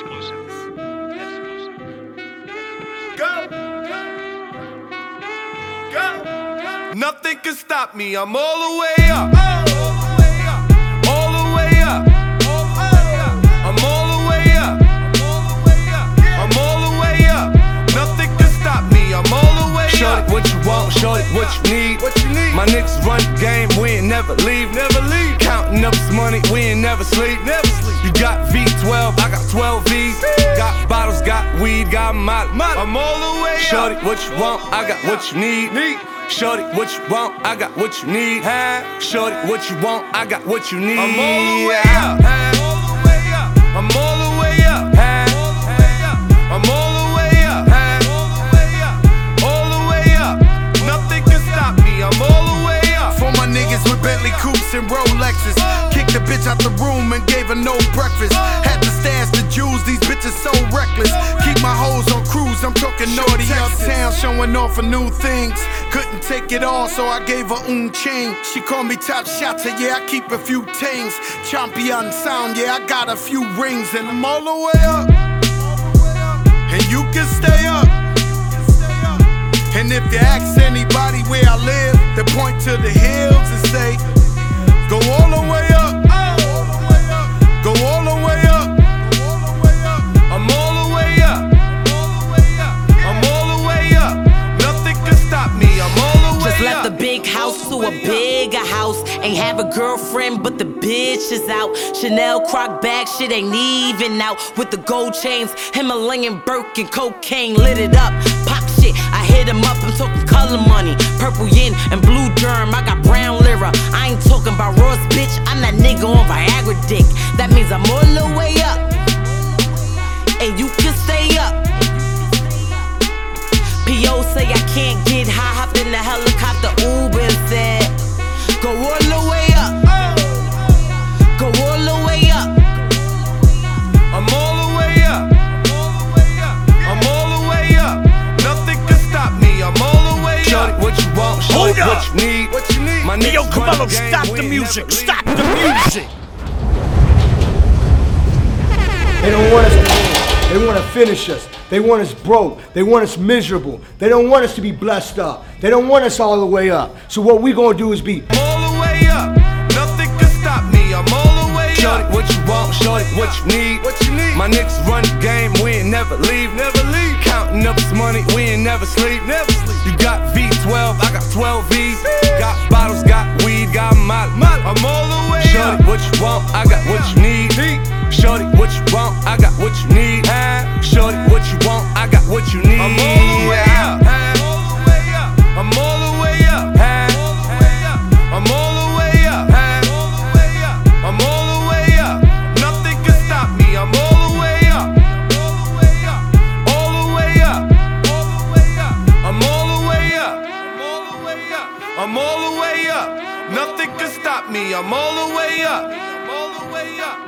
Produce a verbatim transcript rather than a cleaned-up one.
Exclusive. Exclusive. Go! Go! Nothing can stop me, I'm all the way up. All the way up. I'm all the way up. I'm all the way up. Nothing can stop me, I'm all the way up. Shorty, what you want, shorty, what you need. What you need? My niggas run the game, we ain't never leave. Never leave. Counting up this money, we ain't never sleep. Never sleep. You got V twelve, I got twelve V's. Got bottles, got weed, got molly. I'm all the way up. Shorty, what you want, I got what you need. Need. Shorty, what you want, I got what you need. Shorty, what you want, I got what you need. I'm all the way up. All the way up. I'm all the way up. I'm all the way up. All the way up. Nothing can stop me. I'm all the way up. For my niggas with Bentley coupes and Rolexes, kicked the bitch out the room and gave her no breakfast. Had to stash the jewels, these bitches so reckless. Keep my hoes on cruise, I'm talking naughty uptown, showing off for new things. Couldn't take it all, so I gave her un chain. She called me top shotter, yeah, I keep a few things. Champion sound, yeah, I got a few rings. And I'm all the way up, and you can stay up. And if you ask anybody where I live, they point to the hills and say, go all the way up, go all the way up. I'm all the way up. I'm all the way up. Nothing can stop me. I'm all the way up. Just left the big house to a bigger house. Ain't have a girlfriend, but the bitch is out. Chanel croc bag, shit ain't even out. With the gold chains, Himalayan Birkin, cocaine lit it up. Pop shit, I hit him up. I'm talking color money, purple yin and blue germ. I got brown lira. I ain't talking about Ross, bitch. I'm that nigga on Viagra dick. That means I'm all the way up, and you can stay up. P O say I can't get high, hopped in the helicopter, Uber and said, go all the way up, go all the way up. I'm all the way up. I'm all the way up. Nothing can stop me. I'm all the way up. Shorty, what you want, shorty, Hold what up. you need. What you need? My Hey, yo, niggas run Camelo, the game, stop we the ain't music, never leave. stop the music. They don't want us to win. They want to finish us. They want us broke. They want us miserable. They don't want us to be blessed up. They don't want us all the way up. So what we gonna do is be all the way up. Nothing can stop me. I'm all the way Shorty, up. what you want, shorty, what you need. What you need? My niggas run the game, we ain't never leave. Never leave. Counting up this money, we ain't never sleep. Never sleep. You got V twelve, I got twelve V's. Got bottles, got weed, got molly. I'm all the way Shorty, up. what you want, I got what you need. Shorty, what you want, I got what you need. Shorty, what you want, I got what you need. I'm all the way up. I'm all the way up. I'm all the way up. I'm all the way up. Nothing can stop me. I'm all the way up. All the way up. I'm all the way up. I'm all the way up. Nothing can stop me. I'm all the way up. I'm all the way up.